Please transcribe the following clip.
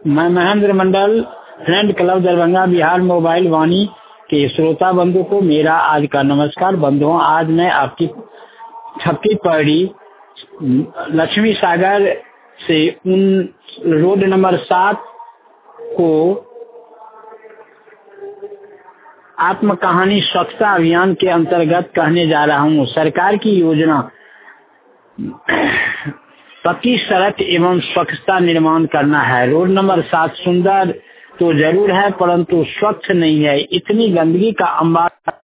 मैं Mahendra Mandal, friend club Darbhanga Bihar mobile Vaani के श्रोता बंधु को मेरा आज का नमस्कार। बंधुओं, आज मैं आपकी छक्की पड़ी लक्ष्मी सागर से उन रोड नंबर 7 को आत्म कहानी स्वच्छता अभियान के अंतर्गत कहने जा रहा हूँ। सरकार की योजना पक्की सड़क एवं स्वच्छता निर्माण करना है। रोड नंबर 7 सुंदर तो जरूर है परंतु स्वच्छ नहीं है। इतनी गंदगी का अंबार